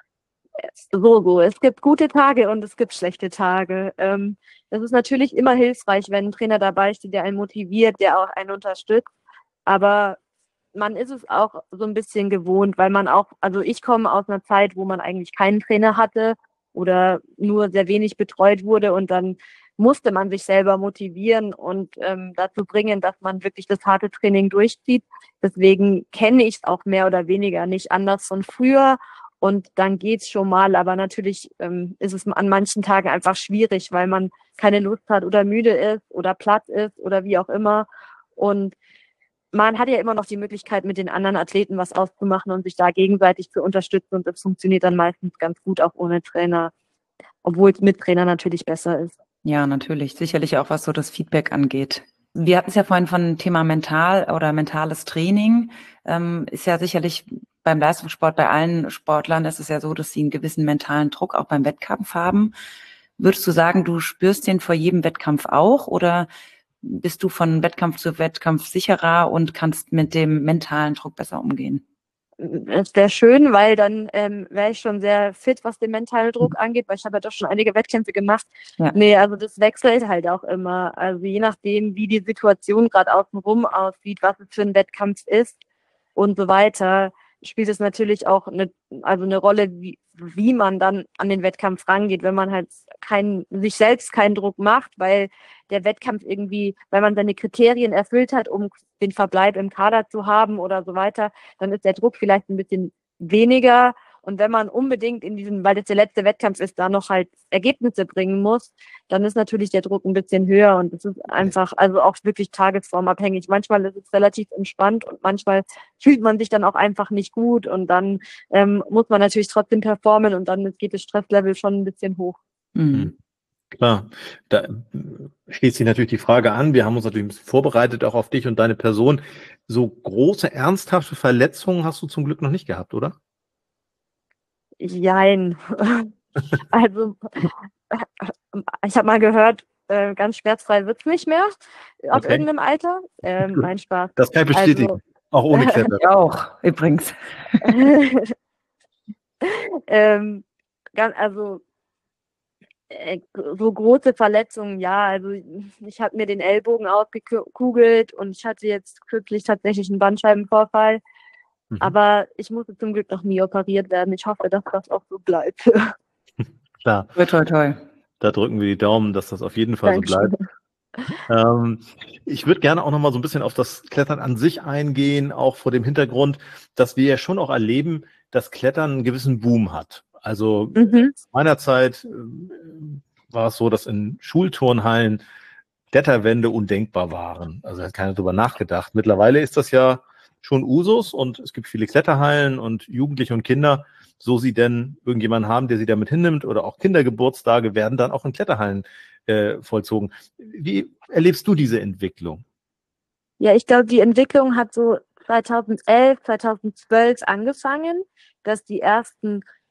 So, so. Es gibt gute Tage und es gibt schlechte Tage. Ähm, das ist natürlich immer hilfreich, wenn ein Trainer dabei steht, der einen motiviert, der auch einen unterstützt. Aber man ist es auch so ein bisschen gewohnt, weil man auch, also ich komme aus einer Zeit, wo man eigentlich keinen Trainer hatte oder nur sehr wenig betreut wurde, und dann musste man sich selber motivieren und ähm, dazu bringen, dass man wirklich das harte Training durchzieht. Deswegen kenne ich es auch mehr oder weniger nicht anders von früher. Und dann geht's schon mal, aber natürlich ähm, ist es an manchen Tagen einfach schwierig, weil man keine Lust hat oder müde ist oder platt ist oder wie auch immer. Und man hat ja immer noch die Möglichkeit, mit den anderen Athleten was auszumachen und sich da gegenseitig zu unterstützen. Und das funktioniert dann meistens ganz gut auch ohne Trainer, obwohl es mit Trainer natürlich besser ist. Ja, natürlich. Sicherlich auch, was so das Feedback angeht. Wir hatten es ja vorhin von Thema mental oder mentales Training. Ähm, ist ja sicherlich beim Leistungssport, bei allen Sportlern ist es ja so, dass sie einen gewissen mentalen Druck auch beim Wettkampf haben. Würdest du sagen, du spürst den vor jedem Wettkampf auch, oder bist du von Wettkampf zu Wettkampf sicherer und kannst mit dem mentalen Druck besser umgehen? Es wäre schön, weil dann ähm, wäre ich schon sehr fit, was den mentalen Druck angeht, weil ich habe ja doch schon einige Wettkämpfe gemacht. Ja. Nee, also das wechselt halt auch immer. Also je nachdem, wie die Situation gerade außenrum aussieht, was es für ein Wettkampf ist und so weiter, spielt es natürlich auch eine, also eine Rolle, wie, wie man dann an den Wettkampf rangeht, wenn man halt kein, sich selbst keinen Druck macht, weil der Wettkampf irgendwie, weil man seine Kriterien erfüllt hat, um den Verbleib im Kader zu haben oder so weiter, dann ist der Druck vielleicht ein bisschen weniger. Und wenn man unbedingt in diesem, weil das der letzte Wettkampf ist, da noch halt Ergebnisse bringen muss, dann ist natürlich der Druck ein bisschen höher, und es ist einfach, also auch wirklich tagesformabhängig. Manchmal ist es relativ entspannt und manchmal fühlt man sich dann auch einfach nicht gut, und dann ähm, muss man natürlich trotzdem performen, und dann geht das Stresslevel schon ein bisschen hoch. Mhm. Klar, da schließt sich natürlich die Frage an. Wir haben uns natürlich ein bisschen vorbereitet, auch auf dich und deine Person. So große, ernsthafte Verletzungen hast du zum Glück noch nicht gehabt, oder? Jein. Also, ich habe mal gehört, äh, ganz schmerzfrei wird's nicht mehr ab Okay. irgendeinem Alter. Ähm, mein Spaß. Das kann ich bestätigen. Also, auch ohne Kletter. Ich auch, übrigens. ähm, ganz, also äh, so große Verletzungen, ja. Also ich habe mir den Ellbogen ausgekugelt und ich hatte jetzt kürzlich tatsächlich einen Bandscheibenvorfall. Mhm. Aber ich musste zum Glück noch nie operiert werden. Ich hoffe, dass das auch so bleibt. Klar, Toi, toi, toi. da drücken wir die Daumen, dass das auf jeden Fall so Dankeschön. bleibt. Ähm, ich würde gerne auch noch mal so ein bisschen auf das Klettern an sich eingehen, auch vor dem Hintergrund, dass wir ja schon auch erleben, dass Klettern einen gewissen Boom hat. Also Mhm. zu meiner Zeit äh, war es so, dass in Schulturnhallen Kletterwände undenkbar waren. Also da hat keiner drüber nachgedacht. Mittlerweile ist das ja schon Usus und es gibt viele Kletterhallen und Jugendliche und Kinder, so sie denn irgendjemanden haben, der sie damit hinnimmt, oder auch Kindergeburtstage werden dann auch in Kletterhallen äh, vollzogen. Wie erlebst du diese Entwicklung? Ja, ich glaube, die Entwicklung hat so zweitausendelf, zweitausendzwölf angefangen, dass die ersten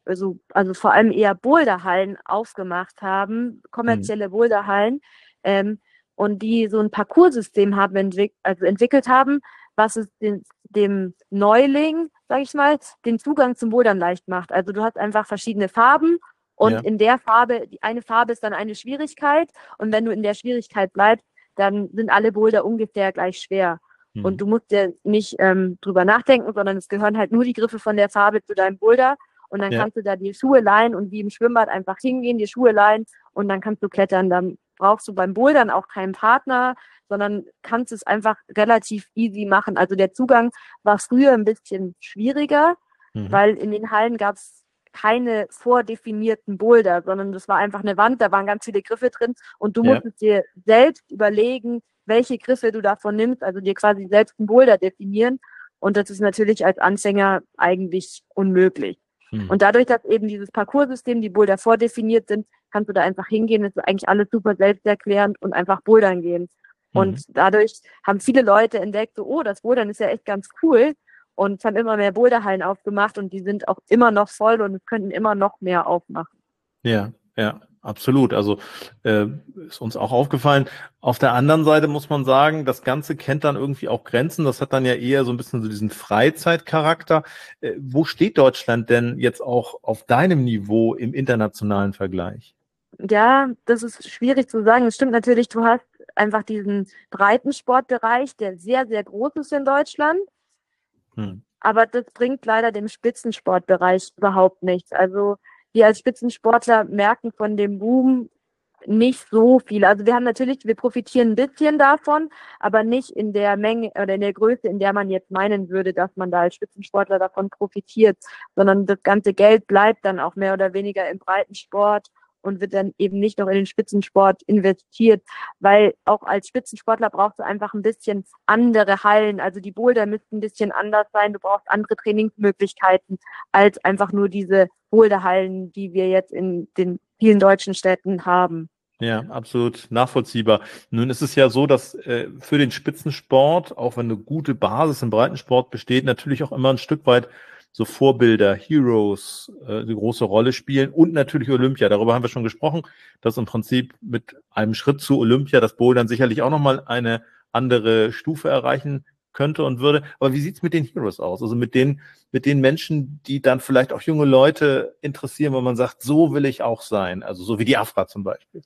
also, also vor allem eher Boulderhallen aufgemacht haben, kommerzielle Boulderhallen, ähm, und die so ein Parcoursystem haben entwick also entwickelt haben, was es den, dem Neuling, sag ich mal, den Zugang zum Bouldern leicht macht. Also du hast einfach verschiedene Farben und Ja. in der Farbe, die eine Farbe ist dann eine Schwierigkeit und wenn du in der Schwierigkeit bleibst, dann sind alle Boulder ungefähr gleich schwer. Mhm. Und du musst ja nicht ähm, drüber nachdenken, sondern es gehören halt nur die Griffe von der Farbe zu deinem Boulder. Und dann Ja. kannst du da die Schuhe leihen und wie im Schwimmbad einfach hingehen, die Schuhe leihen und dann kannst du klettern. Dann brauchst du beim Bouldern auch keinen Partner, sondern kannst es einfach relativ easy machen. Also der Zugang war früher ein bisschen schwieriger, Mhm. weil in den Hallen gab es keine vordefinierten Boulder, sondern das war einfach eine Wand, da waren ganz viele Griffe drin und du Ja. musstest dir selbst überlegen, welche Griffe du davon nimmst, also dir quasi selbst einen Boulder definieren. Und das ist natürlich als Anfänger eigentlich unmöglich. Mhm. Und dadurch, dass eben dieses Parcoursystem, die Boulder vordefiniert sind, kannst du da einfach hingehen. Das ist eigentlich alles super selbsterklärend und einfach bouldern gehen. Mhm. Und dadurch haben viele Leute entdeckt, so, oh, das Bouldern ist ja echt ganz cool. Und es haben immer mehr Boulderhallen aufgemacht und die sind auch immer noch voll und es könnten immer noch mehr aufmachen. Ja, ja, absolut. Also äh, ist uns auch aufgefallen. Auf der anderen Seite muss man sagen, das Ganze kennt dann irgendwie auch Grenzen. Das hat dann ja eher so ein bisschen so diesen Freizeitcharakter. Äh, wo steht Deutschland denn jetzt auch auf deinem Niveau im internationalen Vergleich? Ja, das ist schwierig zu sagen. Es stimmt natürlich, du hast einfach diesen Breitensportbereich, der sehr, sehr groß ist in Deutschland. Hm. Aber das bringt leider dem Spitzensportbereich überhaupt nichts. Also wir als Spitzensportler merken von dem Boom nicht so viel. Also wir haben natürlich, wir profitieren ein bisschen davon, aber nicht in der Menge oder in der Größe, in der man jetzt meinen würde, dass man da als Spitzensportler davon profitiert, sondern das ganze Geld bleibt dann auch mehr oder weniger im Breitensport und wird dann eben nicht noch in den Spitzensport investiert, weil auch als Spitzensportler brauchst du einfach ein bisschen andere Hallen. Also die Boulder müssten ein bisschen anders sein. Du brauchst andere Trainingsmöglichkeiten als einfach nur diese Boulderhallen, die wir jetzt in den vielen deutschen Städten haben. Ja, absolut nachvollziehbar. Nun ist es ja so, dass äh, für den Spitzensport, auch wenn eine gute Basis im Breitensport besteht, natürlich auch immer ein Stück weit so Vorbilder, Heroes äh, eine große Rolle spielen und natürlich Olympia. Darüber haben wir schon gesprochen, dass im Prinzip mit einem Schritt zu Olympia das Bouldern sicherlich auch nochmal eine andere Stufe erreichen könnte und würde. Aber wie sieht's mit den Heroes aus? Also mit den, mit den Menschen, die dann vielleicht auch junge Leute interessieren, wo man sagt, so will ich auch sein. Also so wie die Afra zum Beispiel.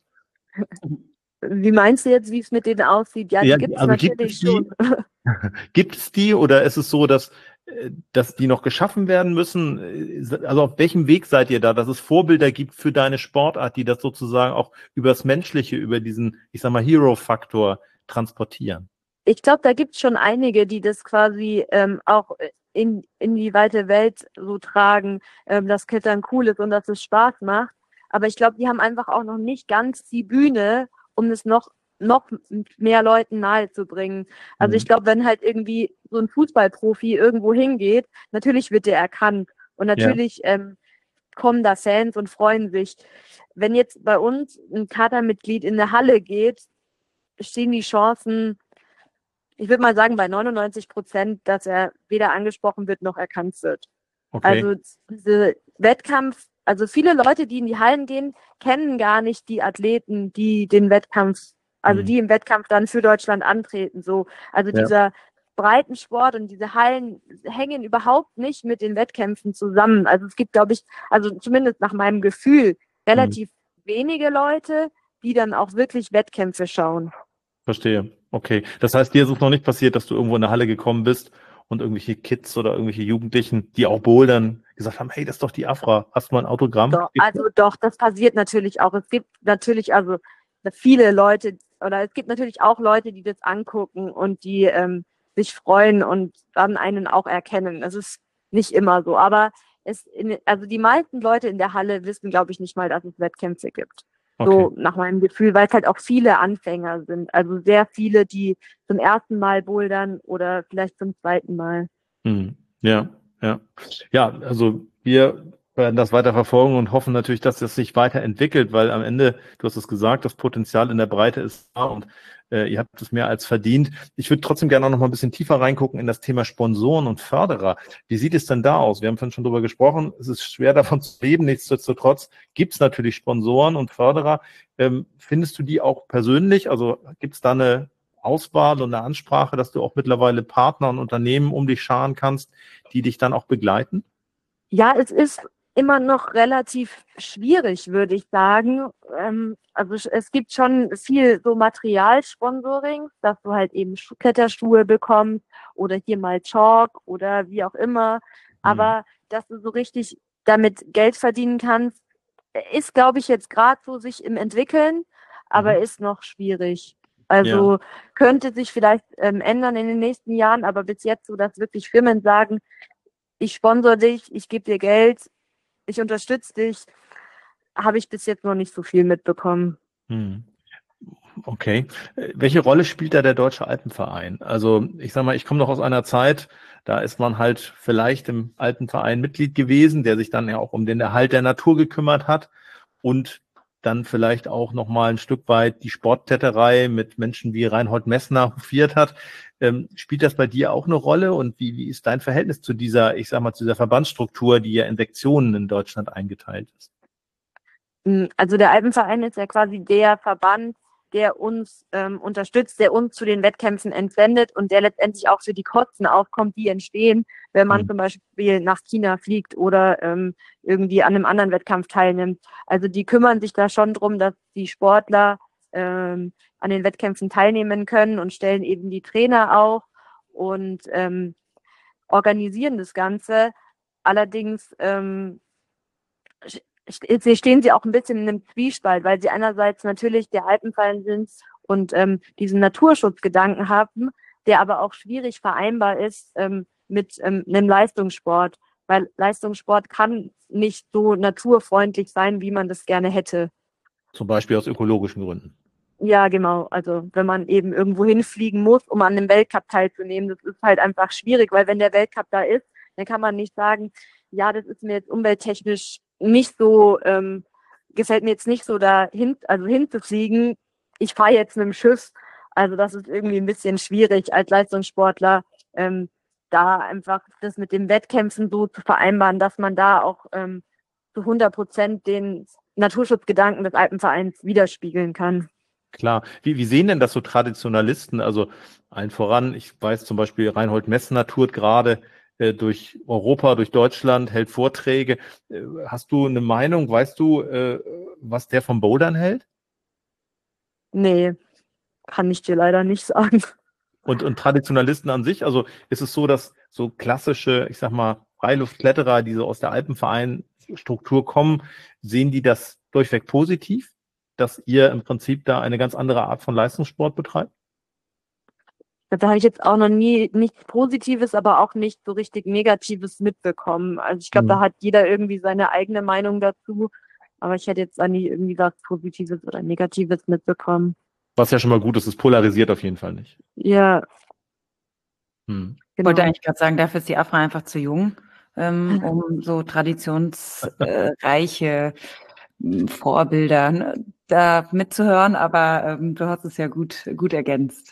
Wie meinst du jetzt, wie es mit denen aussieht? Ja, Ja, die gibt es also gibt natürlich es die, schon. gibt es die oder ist es so, dass, äh, dass die noch geschaffen werden müssen? Äh, Also auf welchem Weg seid ihr da, dass es Vorbilder gibt für deine Sportart, die das sozusagen auch übers Menschliche, über diesen, ich sag mal, Hero-Faktor transportieren? Ich glaube, da gibt es schon einige, die das quasi ähm, auch in, in die weite Welt so tragen, ähm, dass Klettern cool ist und dass es Spaß macht. Aber ich glaube, die haben einfach auch noch nicht ganz die Bühne, um es noch, noch mehr Leuten nahezubringen. Also ich Mhm. glaube, wenn halt irgendwie so ein Fußballprofi irgendwo hingeht, natürlich wird der erkannt. Und Ja. natürlich ähm, kommen da Fans und freuen sich. Wenn jetzt bei uns ein Kadermitglied in eine Halle geht, stehen die Chancen, ich würde mal sagen, bei neunundneunzig Prozent, dass er weder angesprochen wird noch erkannt wird. Okay. Also diese Wettkampf, also viele Leute, die in die Hallen gehen, kennen gar nicht die Athleten, die den Wettkampf, also Mhm. die im Wettkampf dann für Deutschland antreten. So, also Ja. dieser Breitensport und diese Hallen hängen überhaupt nicht mit den Wettkämpfen zusammen. Also es gibt, glaube ich, also zumindest nach meinem Gefühl, relativ wenige Leute, die dann auch wirklich Wettkämpfe schauen. Verstehe. Okay. Das heißt, dir ist es noch nicht passiert, dass du irgendwo in eine Halle gekommen bist und irgendwelche Kids oder irgendwelche Jugendlichen, die auch bouldern, gesagt haben, hey, das ist doch die Afra. Hast du mal ein Autogramm? Doch, also doch, das passiert natürlich auch. Es gibt natürlich also viele Leute oder es gibt natürlich auch Leute, die das angucken und die ähm, sich freuen und dann einen auch erkennen. Das ist nicht immer so, aber es in, also die meisten Leute in der Halle wissen, glaube ich, nicht mal, dass es Wettkämpfe gibt. So Okay. nach meinem Gefühl, weil es halt auch viele Anfänger sind. Also sehr viele, die zum ersten Mal bouldern oder vielleicht zum zweiten Mal. Hm. Ja, ja. Ja, also wir werden das weiter verfolgen und hoffen natürlich, dass das sich weiterentwickelt, weil am Ende, du hast es gesagt, das Potenzial in der Breite ist da und äh, ihr habt es mehr als verdient. Ich würde trotzdem gerne auch noch mal ein bisschen tiefer reingucken in das Thema Sponsoren und Förderer. Wie sieht es denn da aus? Wir haben vorhin schon drüber gesprochen, es ist schwer davon zu leben, nichtsdestotrotz gibt es natürlich Sponsoren und Förderer. Ähm, findest du die auch persönlich? Also gibt es da eine Auswahl und eine Ansprache, dass du auch mittlerweile Partner und Unternehmen um dich scharen kannst, die dich dann auch begleiten? Ja, es ist immer noch relativ schwierig, würde ich sagen. Ähm, also sch- es gibt schon viel so Materialsponsoring, dass du halt eben Schu- Kletterschuhe bekommst oder hier mal Chalk oder wie auch immer. Hm. Aber dass du so richtig damit Geld verdienen kannst, ist, glaube ich, jetzt gerade so sich im Entwickeln, aber Mhm. ist noch schwierig. Ja. Also könnte sich vielleicht ähm, ändern in den nächsten Jahren, aber bis jetzt so, dass wirklich Firmen sagen, ich sponsor dich, ich gebe dir Geld, ich unterstütze dich, habe ich bis jetzt noch nicht so viel mitbekommen. Hm. Okay. Äh, Welche Rolle spielt da der Deutsche Alpenverein? Also ich sage mal, ich komme noch aus einer Zeit, da ist man halt vielleicht im Alpenverein Mitglied gewesen, der sich dann ja auch um den Erhalt der Natur gekümmert hat und dann vielleicht auch noch mal ein Stück weit die Sportkletterei mit Menschen wie Reinhold Messner hofiert hat. Ähm, spielt das bei dir auch eine Rolle und wie, wie ist dein Verhältnis zu dieser, ich sag mal, zu dieser Verbandsstruktur, die ja in Sektionen in Deutschland eingeteilt ist? Mm, Also der Alpenverein ist ja quasi der Verband, der uns ähm, unterstützt, der uns zu den Wettkämpfen entsendet und der letztendlich auch für die Kosten aufkommt, die entstehen, wenn man Hm. zum Beispiel nach China fliegt oder ähm, irgendwie an einem anderen Wettkampf teilnimmt. Also die kümmern sich da schon drum, dass die Sportler ähm, an den Wettkämpfen teilnehmen können und stellen eben die Trainer auch und ähm, organisieren das Ganze. Allerdings ähm, sie stehen sie auch ein bisschen in einem Zwiespalt, weil sie einerseits natürlich der Alpenverein sind und ähm, diesen Naturschutzgedanken haben, der aber auch schwierig vereinbar ist ähm, mit ähm, einem Leistungssport, weil Leistungssport kann nicht so naturfreundlich sein, wie man das gerne hätte. Zum Beispiel aus ökologischen Gründen. Ja, genau. Also wenn man eben irgendwo hinfliegen muss, um an einem Weltcup teilzunehmen, das ist halt einfach schwierig, weil wenn der Weltcup da ist, dann kann man nicht sagen, ja, das ist mir jetzt umwelttechnisch nicht so, ähm, gefällt mir jetzt nicht so dahin, also hinzufliegen. Ich fahre jetzt mit dem Schiff. Also das ist irgendwie ein bisschen schwierig als Leistungssportler, ähm, da einfach das mit den Wettkämpfen so zu vereinbaren, dass man da auch ähm, zu hundert Prozent den Naturschutzgedanken des Alpenvereins widerspiegeln kann. Klar. Wie, wie sehen denn das so Traditionalisten? Also allen voran, ich weiß zum Beispiel, Reinhold Messner tourt gerade äh, durch Europa, durch Deutschland, hält Vorträge. Äh, hast du eine Meinung? Weißt du, äh, was der vom Bouldern hält? Nee, kann ich dir leider nicht sagen. Und, und Traditionalisten an sich? Also ist es so, dass so klassische, ich sag mal, Freiluftkletterer, die so aus der Alpenverein-Struktur kommen, sehen die das durchweg positiv, dass ihr im Prinzip da eine ganz andere Art von Leistungssport betreibt? Da habe ich jetzt auch noch nie nichts Positives, aber auch nicht so richtig Negatives mitbekommen. Also ich glaube, da Mhm. hat jeder irgendwie seine eigene Meinung dazu. Aber ich hätte jetzt da nie irgendwie was Positives oder Negatives mitbekommen. Was ja schon mal gut ist, es polarisiert auf jeden Fall nicht. Ja, Hm. Ich wollte genau. eigentlich gerade sagen, dafür ist die Afra einfach zu jung, ähm, um so traditionsreiche äh, Vorbilder ne, da mitzuhören, aber ähm, du hast es ja gut, gut ergänzt.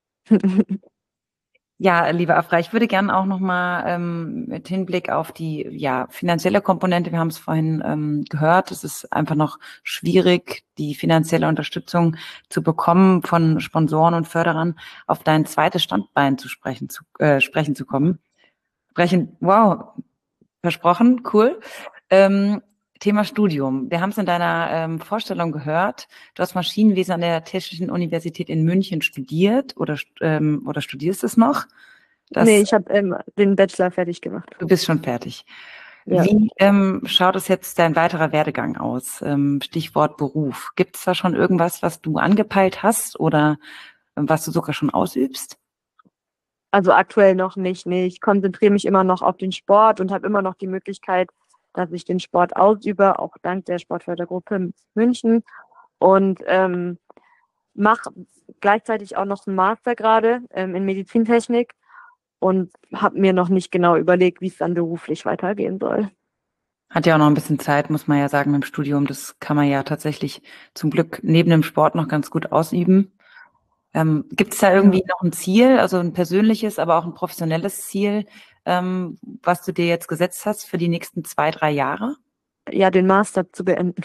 Ja, liebe Afra, ich würde gerne auch nochmal ähm, mit Hinblick auf die ja, finanzielle Komponente, wir haben es vorhin ähm, gehört, es ist einfach noch schwierig, die finanzielle Unterstützung zu bekommen von Sponsoren und Förderern, auf dein zweites Standbein zu sprechen zu, äh, sprechen zu kommen. Sprechen, wow, versprochen, cool. Ähm, Thema Studium. Wir haben es in deiner ähm, Vorstellung gehört. Du hast Maschinenwesen an der Technischen Universität in München studiert oder, ähm, oder studierst es noch? Das, Nee, ich habe ähm, den Bachelor fertig gemacht. du bist schon fertig. Ja. Wie ähm, schaut es jetzt dein weiterer Werdegang aus? Ähm, Stichwort Beruf. Gibt es da schon irgendwas, was du angepeilt hast oder ähm, was du sogar schon ausübst? Also aktuell noch nicht. Nee, ich konzentriere mich immer noch auf den Sport und habe immer noch die Möglichkeit, dass ich den Sport ausübe, auch dank der Sportfördergruppe München. Und ähm, mache gleichzeitig auch noch einen Master gerade ähm, in Medizintechnik und habe mir noch nicht genau überlegt, wie es dann beruflich weitergehen soll. Hat ja auch noch ein bisschen Zeit, muss man ja sagen, mit dem Studium. Das kann man ja tatsächlich zum Glück neben dem Sport noch ganz gut ausüben. Ähm, gibt es da irgendwie noch ein Ziel, also ein persönliches, aber auch ein professionelles Ziel, ähm, was du dir jetzt gesetzt hast für die nächsten zwei, drei Jahre? Ja, den Master zu beenden.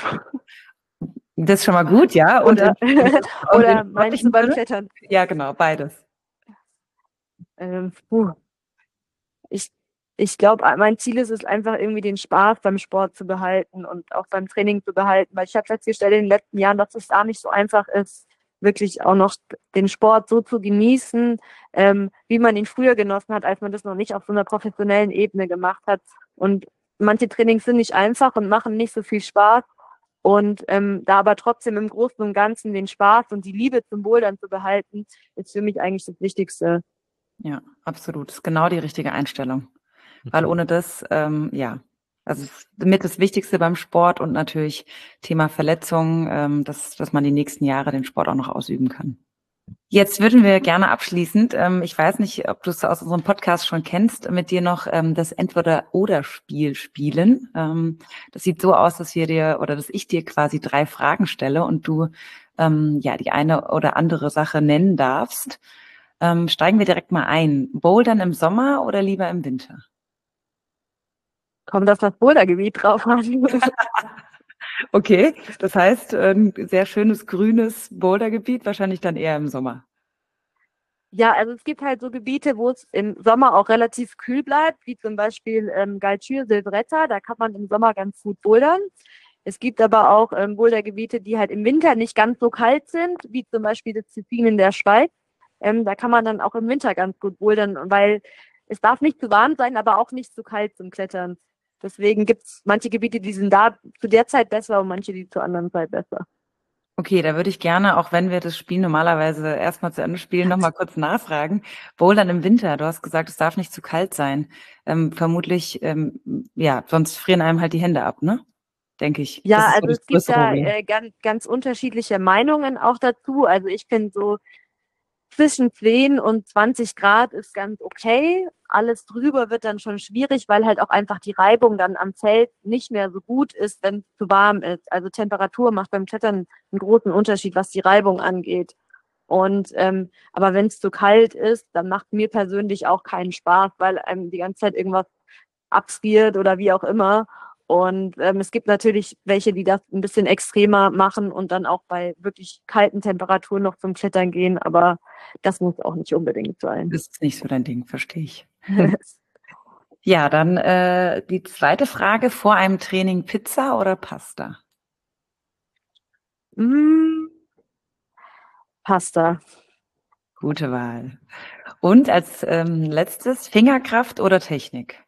Das ist schon mal gut, ja. Und Oder, in, und oder im meinst du sportlichen beim Sinne? Klettern? Ja, genau, beides. Ähm, puh. Ich, ich glaube, mein Ziel ist es einfach irgendwie den Spaß beim Sport zu behalten und auch beim Training zu behalten, weil ich habe festgestellt in den letzten Jahren, dass es da nicht so einfach ist, wirklich auch noch den Sport so zu genießen, ähm, wie man ihn früher genossen hat, als man das noch nicht auf so einer professionellen Ebene gemacht hat. Und manche Trainings sind nicht einfach und machen nicht so viel Spaß. Und ähm, da aber trotzdem im Großen und Ganzen den Spaß und die Liebe zum Bouldern zu behalten, ist für mich eigentlich das Wichtigste. Ja, absolut. Das ist genau die richtige Einstellung. Weil ohne das, ähm, ja, also es ist mit das Wichtigste beim Sport und natürlich Thema Verletzungen, ähm, dass, dass man die nächsten Jahre den Sport auch noch ausüben kann. Jetzt würden wir gerne abschließend, ähm, ich weiß nicht, ob du es aus unserem Podcast schon kennst, mit dir noch ähm, das Entweder-oder-Spiel spielen. Ähm, das sieht so aus, dass wir dir oder dass ich dir quasi drei Fragen stelle und du ähm, ja die eine oder andere Sache nennen darfst. Ähm, steigen wir direkt mal ein. Bouldern im Sommer oder lieber im Winter? Kommt auf das Bouldergebiet drauf an. Okay, das heißt, ein sehr schönes grünes Bouldergebiet, wahrscheinlich dann eher im Sommer. Ja, also es gibt halt so Gebiete, wo es im Sommer auch relativ kühl bleibt, wie zum Beispiel ähm, Galtür, Silvretta, da kann man im Sommer ganz gut bouldern. Es gibt aber auch ähm, Bouldergebiete, die halt im Winter nicht ganz so kalt sind, wie zum Beispiel das Tessin in der Schweiz. Ähm, da kann man dann auch im Winter ganz gut bouldern, weil es darf nicht zu warm sein, aber auch nicht zu kalt zum Klettern. Deswegen gibt es manche Gebiete, die sind da zu der Zeit besser und manche, die zur anderen Zeit besser. Okay, da würde ich gerne, auch wenn wir das Spiel normalerweise erstmal zu Ende spielen, nochmal kurz nachfragen. Bouldern im Winter, du hast gesagt, es darf nicht zu kalt sein. Ähm, vermutlich, ähm, ja, sonst frieren einem halt die Hände ab, ne? Denke ich. Das Ja, ist so also das es gibt größte da Problem. äh, ganz, ganz unterschiedliche Meinungen auch dazu. Also ich finde so zwischen zehn und zwanzig Grad ist ganz okay. Alles drüber wird dann schon schwierig, weil halt auch einfach die Reibung dann am Feld nicht mehr so gut ist, wenn es zu warm ist. Also Temperatur macht beim Klettern einen großen Unterschied, was die Reibung angeht. Und ähm, aber wenn es zu kalt ist, dann macht mir persönlich auch keinen Spaß, weil einem die ganze Zeit irgendwas abfriert oder wie auch immer. Und ähm, es gibt natürlich welche, die das ein bisschen extremer machen und dann auch bei wirklich kalten Temperaturen noch zum Klettern gehen, aber das muss auch nicht unbedingt sein. Das ist nicht so dein Ding, verstehe ich. Ja, dann äh, die zweite Frage, vor einem Training Pizza oder Pasta? mm, Pasta. Gute Wahl. Und als ähm, letztes, Fingerkraft oder Technik?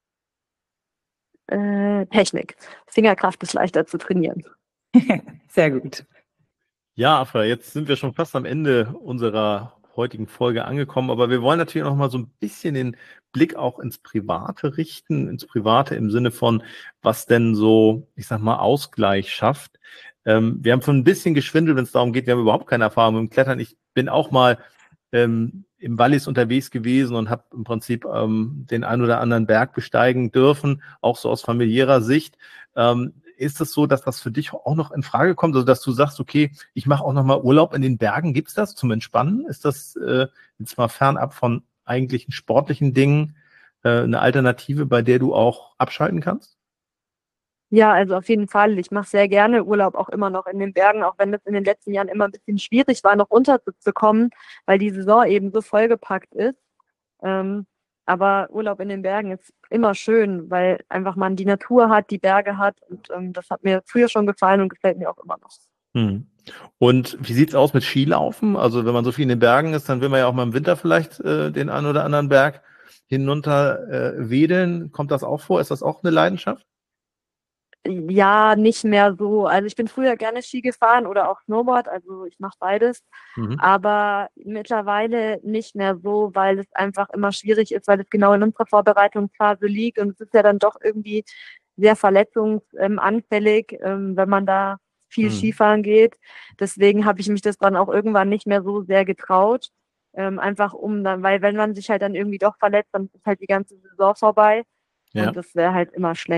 Äh, Technik. Fingerkraft ist leichter zu trainieren. Sehr gut. Ja, Afra, jetzt sind wir schon fast am Ende unserer heutigen Folge angekommen, aber wir wollen natürlich noch mal so ein bisschen den Blick auch ins Private richten, ins Private im Sinne von, was denn so, ich sag mal, Ausgleich schafft. Ähm, wir haben schon ein bisschen geschwindelt, wenn es darum geht, wir haben überhaupt keine Erfahrung mit dem Klettern. Ich bin auch mal ähm, im Wallis unterwegs gewesen und habe im Prinzip ähm, den ein oder anderen Berg besteigen dürfen, auch so aus familiärer Sicht. Ähm, ist es so, dass das für dich auch noch in Frage kommt, also dass du sagst, okay, ich mache auch noch mal Urlaub in den Bergen, gibt's das zum Entspannen? Ist das äh, jetzt mal fernab von eigentlichen sportlichen Dingen äh, eine Alternative, bei der du auch abschalten kannst? Ja, also auf jeden Fall. Ich mache sehr gerne Urlaub auch immer noch in den Bergen, auch wenn das in den letzten Jahren immer ein bisschen schwierig war, noch unterzukommen, weil die Saison eben so vollgepackt ist. Ähm, aber Urlaub in den Bergen ist immer schön, weil einfach man die Natur hat, die Berge hat und ähm, das hat mir früher schon gefallen und gefällt mir auch immer noch. Hm. Und wie sieht's aus mit Skilaufen? Also wenn man so viel in den Bergen ist, dann will man ja auch mal im Winter vielleicht äh, den einen oder anderen Berg hinunter äh, wedeln. Kommt das auch vor? Ist das auch eine Leidenschaft? Ja, nicht mehr so. Also ich bin früher gerne Ski gefahren oder auch Snowboard, also ich mache beides. Mhm. Aber mittlerweile nicht mehr so, weil es einfach immer schwierig ist, weil es genau in unserer Vorbereitungsphase liegt und es ist ja dann doch irgendwie sehr verletzungsanfällig, ähm, wenn man da viel Mhm. Skifahren geht. Deswegen habe ich mich das dann auch irgendwann nicht mehr so sehr getraut. Ähm, einfach um dann, weil wenn man sich halt dann irgendwie doch verletzt, dann ist halt die ganze Saison vorbei Ja. und das wäre halt immer schlecht.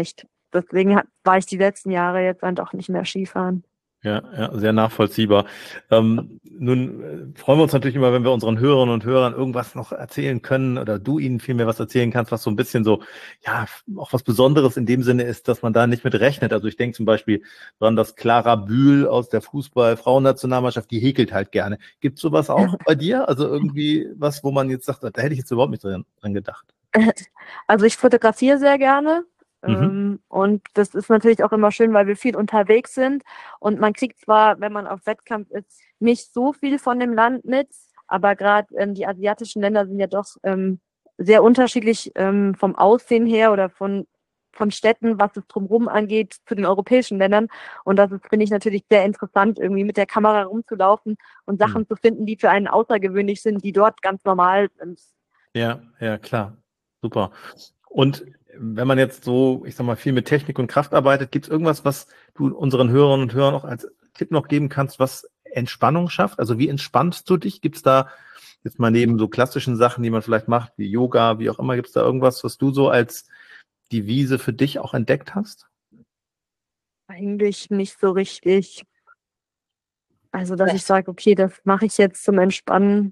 deswegen hat, war ich die letzten Jahre jetzt dann doch nicht mehr Skifahren. Ja, ja, sehr nachvollziehbar. Ähm, nun äh, freuen wir uns natürlich immer, wenn wir unseren Hörerinnen und Hörern irgendwas noch erzählen können oder du ihnen vielmehr was erzählen kannst, was so ein bisschen so, ja, auch was Besonderes in dem Sinne ist, dass man da nicht mit rechnet. Also ich denke zum Beispiel dran, dass Clara Bühl aus der Fußball-Frauennationalmannschaft, die häkelt halt gerne. Gibt es sowas auch bei dir? Also irgendwie was, wo man jetzt sagt, da hätte ich jetzt überhaupt nicht dran, dran gedacht. Also ich fotografiere sehr gerne. Mhm. Ähm, und das ist natürlich auch immer schön, weil wir viel unterwegs sind. Und man kriegt zwar, wenn man auf Wettkampf ist, nicht so viel von dem Land mit, aber gerade ähm, die asiatischen Länder sind ja doch ähm, sehr unterschiedlich ähm, vom Aussehen her oder von, von Städten, was es drumherum angeht, zu den europäischen Ländern. Und das ist, finde ich, natürlich sehr interessant, irgendwie mit der Kamera rumzulaufen und Sachen Mhm. zu finden, die für einen außergewöhnlich sind, die dort ganz normal sind. Ja, ja, klar. Super. Und wenn man jetzt so, ich sag mal, viel mit Technik und Kraft arbeitet, gibt es irgendwas, was du unseren Hörerinnen und Hörern noch als Tipp noch geben kannst, was Entspannung schafft? Also wie entspannst du dich? Gibt es da jetzt mal neben so klassischen Sachen, die man vielleicht macht, wie Yoga, wie auch immer, gibt es da irgendwas, was du so als Devise für dich auch entdeckt hast? Eigentlich nicht so richtig. Also, dass ich sage, okay, das mache ich jetzt zum Entspannen.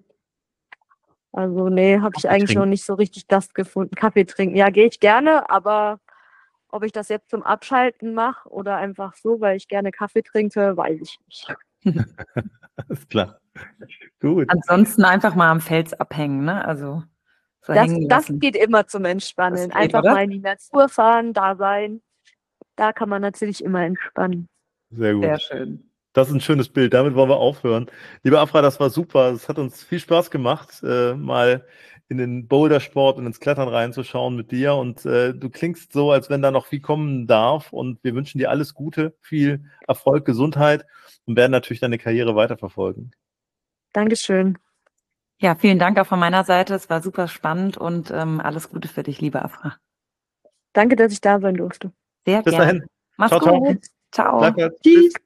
Also, nee, habe ich Kaffee eigentlich noch trinken. nicht so richtig das gefunden. Kaffee trinken, ja, gehe ich gerne, aber ob ich das jetzt zum Abschalten mache oder einfach so, weil ich gerne Kaffee trinke, weiß ich nicht. Alles klar. Gut. Ansonsten einfach mal am Fels abhängen, ne? Also so Das, hängen das lassen. geht immer zum Entspannen. Das geht, Einfach oder? mal in die Natur fahren, da sein. Da kann man natürlich immer entspannen. Sehr Sehr gut. schön. Das ist ein schönes Bild. Damit wollen wir aufhören. Liebe Afra, das war super. Es hat uns viel Spaß gemacht, äh, mal in den Bouldersport und ins Klettern reinzuschauen mit dir. Und äh, du klingst so, als wenn da noch viel kommen darf. Und wir wünschen dir alles Gute, viel Erfolg, Gesundheit und werden natürlich deine Karriere weiterverfolgen. Dankeschön. Ja, vielen Dank auch von meiner Seite. Es war super spannend und ähm, alles Gute für dich, liebe Afra. Danke, dass ich da sein durfte. Sehr Bis gerne. dahin. Mach's Ciao, ciao. gut. Ciao. Danke. Tschüss.